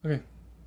Okay.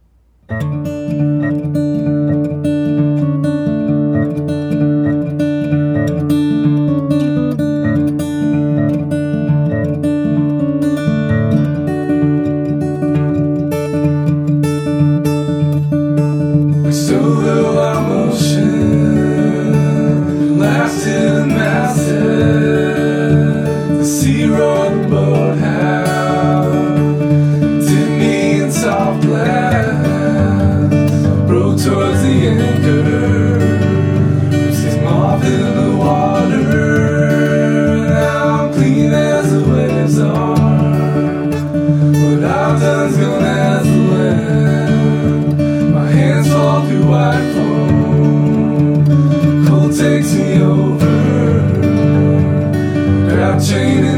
Towards the anchor, she's moth in the water. Now I'm clean as the waves are. What I've done's gone as the land. My hands fall through white foam. Cold takes me over. Grab chain and